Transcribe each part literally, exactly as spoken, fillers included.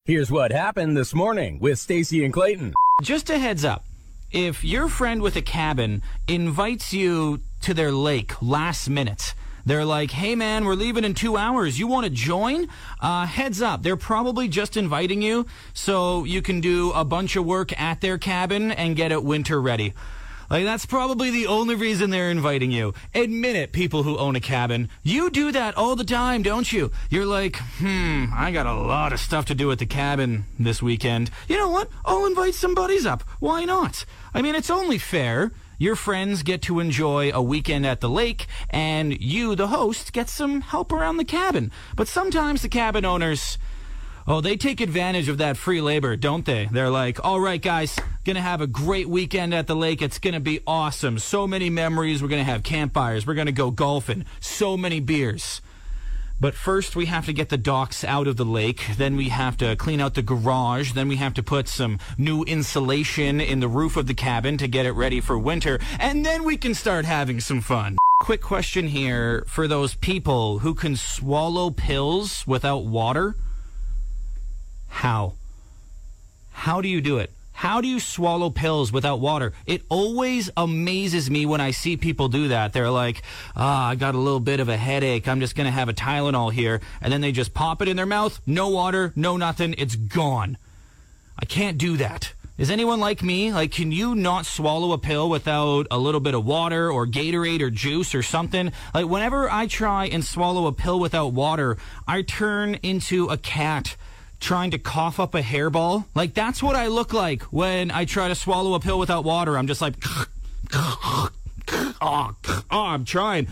Here's what happened this morning with Stacey and Clayton. Just a heads up. If your friend with a cabin invites you to their lake last minute, they're like, hey, man, we're leaving in two hours. You want to join? Uh, heads up. They're probably just inviting you so you can do a bunch of work at their cabin and get it winter ready. Like, that's probably the only reason they're inviting you. Admit it, people who own a cabin. You do that all the time, don't you? You're like, hmm, I got a lot of stuff to do at the cabin this weekend. You know what? I'll invite some buddies up. Why not? I mean, it's only fair. Your friends get to enjoy a weekend at the lake, and you, the host, get some help around the cabin. But sometimes the cabin owners, oh, they take advantage of that free labor, don't they? They're like, all right, guys, gonna have a great weekend at the lake. It's gonna be awesome. So many memories. We're gonna have campfires. We're gonna go golfing. So many beers. But first, we have to get the docks out of the lake. Then we have to clean out the garage. Then we have to put some new insulation in the roof of the cabin to get it ready for winter. And then we can start having some fun. Quick question here for those people who can swallow pills without water. How? How do you do it? How do you swallow pills without water? It always amazes me when I see people do that. They're like, ah, I got a little bit of a headache. I'm just going to have a Tylenol here. And then they just pop it in their mouth. No water, no nothing. It's gone. I can't do that. Is anyone like me? Like, can you not swallow a pill without a little bit of water or Gatorade or juice or something? Like, whenever I try and swallow a pill without water, I turn into a cat trying to cough up a hairball. Like, that's what I look like when I try to swallow a pill without water. I'm just like, oh, oh, I'm trying.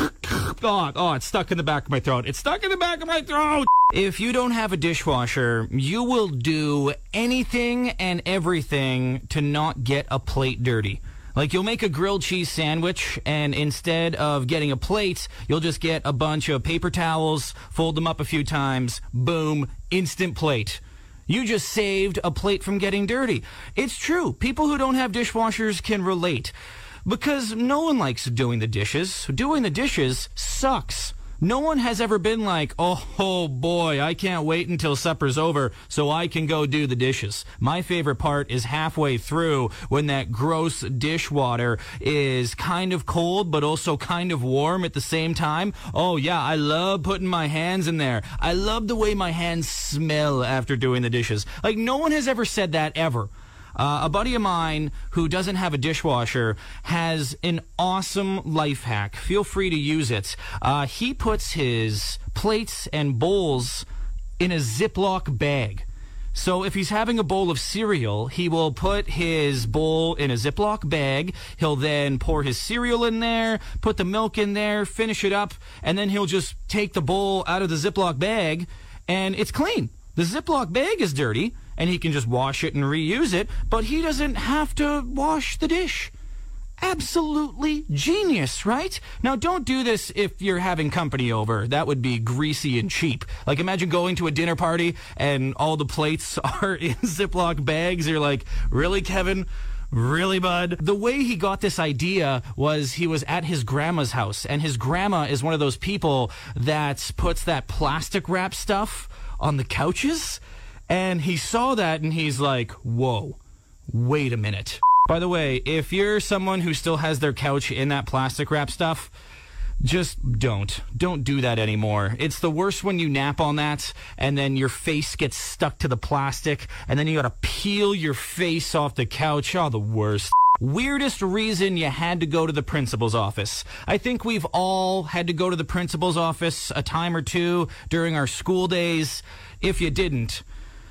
Oh, oh, it's stuck in the back of my throat. It's stuck in the back of my throat. If you don't have a dishwasher, you will do anything and everything to not get a plate dirty. Like, you'll make a grilled cheese sandwich, and instead of getting a plate, you'll just get a bunch of paper towels, fold them up a few times, boom, instant plate. You just saved a plate from getting dirty. It's true. People who don't have dishwashers can relate, because no one likes doing the dishes. Doing the dishes sucks. No one has ever been like, oh, oh boy, I can't wait until supper's over so I can go do the dishes. My favorite part is halfway through when that gross dishwater is kind of cold but also kind of warm at the same time. Oh yeah, I love putting my hands in there. I love the way my hands smell after doing the dishes. Like, no one has ever said that ever. Uh, a buddy of mine who doesn't have a dishwasher has an awesome life hack. Feel free to use it. Uh, he puts his plates and bowls in a Ziploc bag. So if he's having a bowl of cereal, he will put his bowl in a Ziploc bag. He'll then pour his cereal in there, put the milk in there, finish it up, and then he'll just take the bowl out of the Ziploc bag, and it's clean. The Ziploc bag is dirty, and he can just wash it and reuse it, but he doesn't have to wash the dish. Absolutely genius, right? Now, don't do this if you're having company over. That would be greasy and cheap. Like, imagine going to a dinner party and all the plates are in Ziploc bags. You're like, really, Kevin? Really, bud? The way he got this idea was he was at his grandma's house, and his grandma is one of those people that puts that plastic wrap stuff on the couches, and he saw that and he's like, whoa, wait a minute. By the way, if you're someone who still has their couch in that plastic wrap stuff, just don't. Don't do that anymore. It's the worst when you nap on that and then your face gets stuck to the plastic and then you gotta peel your face off the couch. Oh, the worst. Weirdest reason you had to go to the principal's office. I think we've all had to go to the principal's office a time or two during our school days. If you didn't,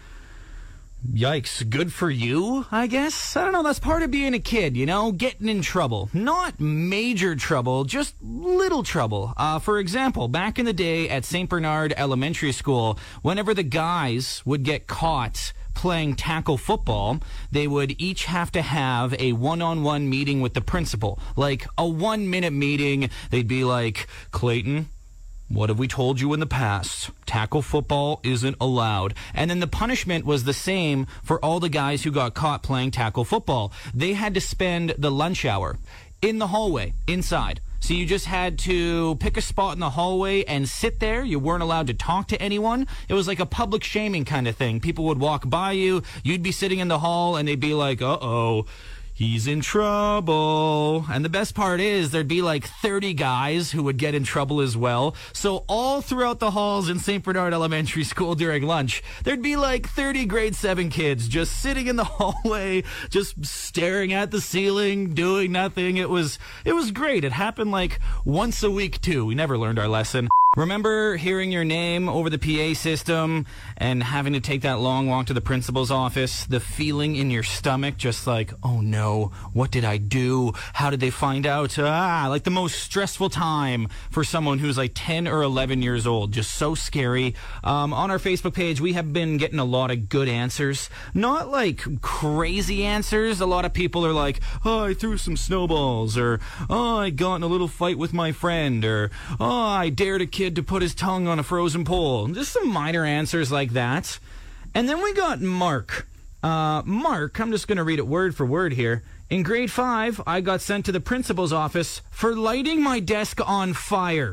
yikes, good for you, I guess? I don't know, that's part of being a kid, you know? Getting in trouble. Not major trouble, just little trouble. Uh, for example, back in the day at Saint Bernard Elementary School, whenever the guys would get caught playing tackle football, they would each have to have a one-on-one meeting with the principal. Like a one-minute meeting. They'd be like, Clayton, what have we told you in the past? Tackle football isn't allowed. And then the punishment was the same for all the guys who got caught playing tackle football. They had to spend the lunch hour in the hallway, inside, So you just had to pick a spot in the hallway and sit there. You weren't allowed to talk to anyone. It was like a public shaming kind of thing. People would walk by you. You'd be sitting in the hall, and they'd be like, uh-oh, he's in trouble. And the best part is there'd be like thirty guys who would get in trouble as well. So all throughout the halls in Saint Bernard Elementary School during lunch, there'd be like thirty grade seven kids just sitting in the hallway, just staring at the ceiling, doing nothing. It was, it was great. It happened like once a week too. We never learned our lesson. Remember hearing your name over the P A system and having to take that long walk to the principal's office? The feeling in your stomach, just like, oh no, what did I do? How did they find out? Ah, like the most stressful time for someone who's like ten or eleven years old. Just so scary. Um, on our Facebook page, we have been getting a lot of good answers. Not like crazy answers. A lot of people are like, oh, I threw some snowballs, or oh, I got in a little fight with my friend, or oh, I dared a kid to put his tongue on a frozen pole. Just some minor answers like that. And then we got Mark. Uh, Mark, I'm just going to read it word for word here. In grade five, I got sent to the principal's office for lighting my desk on fire.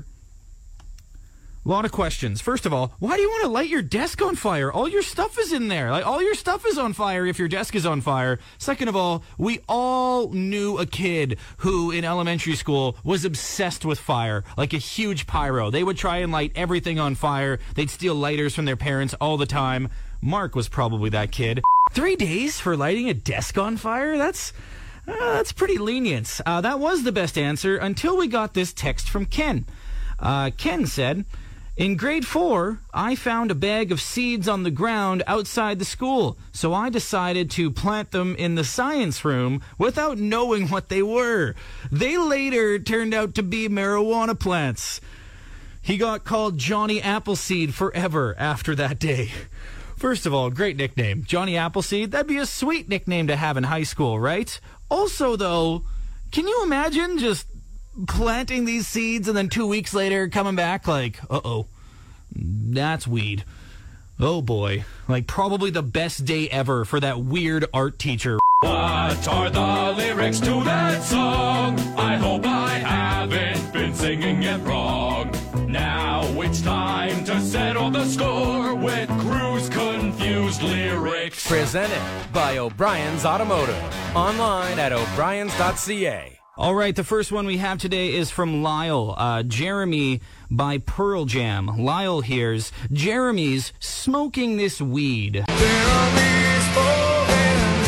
A lot of questions. First of all, why do you want to light your desk on fire? All your stuff is in there. Like, all your stuff is on fire if your desk is on fire. Second of all, we all knew a kid who in elementary school was obsessed with fire, like a huge pyro. They would try and light everything on fire. They'd steal lighters from their parents all the time. Mark was probably that kid. Three days for lighting a desk on fire? That's... Uh, that's pretty lenient. Uh, that was the best answer until we got this text from Ken. Uh, Ken said, in grade four, I found a bag of seeds on the ground outside the school, so I decided to plant them in the science room without knowing what they were. They later turned out to be marijuana plants. He got called Johnny Appleseed forever after that day. First of all, great nickname. Johnny Appleseed, that'd be a sweet nickname to have in high school, right? Also, though, can you imagine just planting these seeds and then two weeks later coming back like, uh-oh, that's weed. Oh, boy. Like, probably the best day ever for that weird art teacher. What are the lyrics to that song? I hope I haven't been singing it wrong. Now it's time to settle the score with Cruise Confused Lyrics. Presented by O'Brien's Automotive. Online at o'briens dot c a. All right, the first one we have today is from Lyle. Uh, Jeremy by Pearl Jam. Lyle hears, Jeremy's smoking this weed. Jeremy's smoking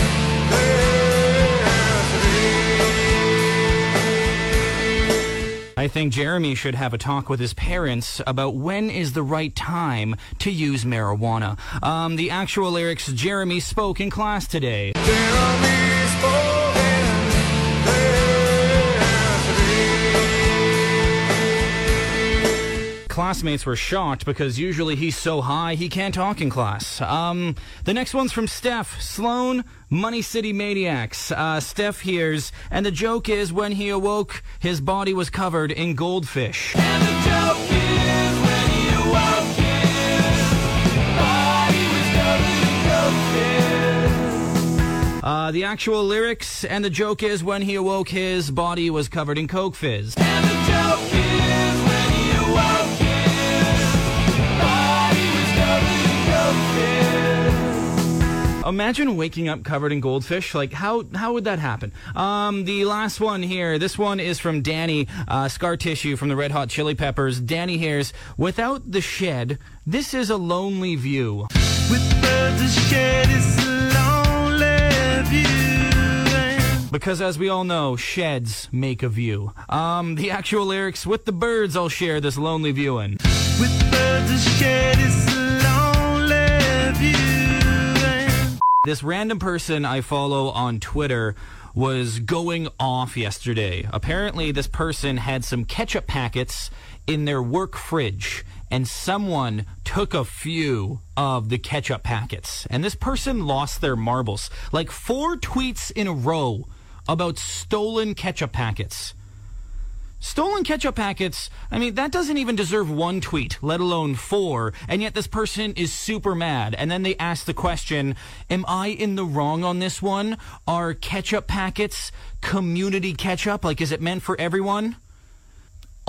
I think Jeremy should have a talk with his parents about when is the right time to use marijuana. Um, the actual lyrics Jeremy spoke in class today. Jeremy spoken. Classmates were shocked because usually he's so high he can't talk in class. Um, the next one's from Steph. Sloan, Money City Maniacs. Uh, Steph hears, and the joke is when he awoke, his body was covered in goldfish. And the joke is when he awoke, his body was covered in goldfish. Uh, the actual lyrics, and the joke is when he awoke, his body was covered in Coke Fizz. And the joke is when he awoke, imagine waking up covered in goldfish. Like, how how would that happen? Um, the last one here, this one is from Danny, uh, Scar Tissue from the Red Hot Chili Peppers. Danny hears, without the shed, this is a lonely view. Without the shed, it's a lonely view. Because as we all know, sheds make a view. Um, the actual lyrics, with the birds I'll share this lonely view in. Without the shed, it's a lonely view. This random person I follow on Twitter was going off yesterday. Apparently, this person had some ketchup packets in their work fridge, and someone took a few of the ketchup packets. And this person lost their marbles. Like four tweets in a row about stolen ketchup packets. Stolen ketchup packets, I mean, that doesn't even deserve one tweet, let alone four, and yet this person is super mad. And then they ask the question, am I in the wrong on this one? Are ketchup packets community ketchup? Like, is it meant for everyone?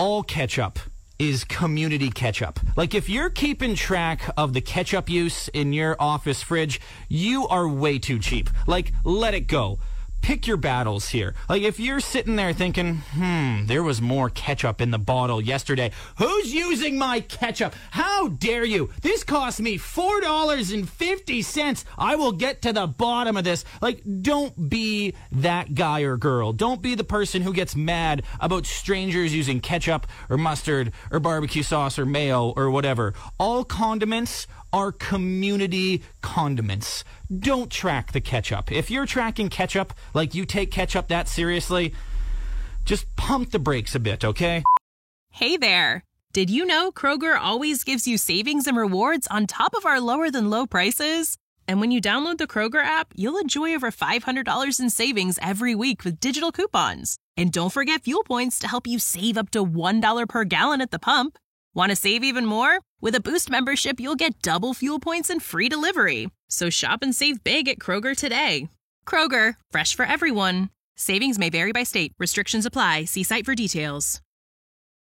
all ketchup is community ketchup. Like, if you're keeping track of the ketchup use in your office fridge, you are way too cheap. Like, let it go. Pick your battles here. Like, if you're sitting there thinking, hmm, there was more ketchup in the bottle yesterday. Who's using my ketchup? How dare you? This cost me four dollars and fifty cents. I will get to the bottom of this. Like, don't be that guy or girl. Don't be the person who gets mad about strangers using ketchup or mustard or barbecue sauce or mayo or whatever. All condiments are community condiments. Don't track the ketchup. If you're tracking ketchup, like you take ketchup that seriously, just pump the brakes a bit, okay? Hey there. Did you know Kroger always gives you savings and rewards on top of our lower than low prices? And when you download the Kroger app, you'll enjoy over five hundred dollars in savings every week with digital coupons. And don't forget fuel points to help you save up to one dollar per gallon at the pump. Want to save even more? With a Boost membership, you'll get double fuel points and free delivery. So shop and save big at Kroger today. Kroger, fresh for everyone. Savings may vary by state. Restrictions apply. See site for details.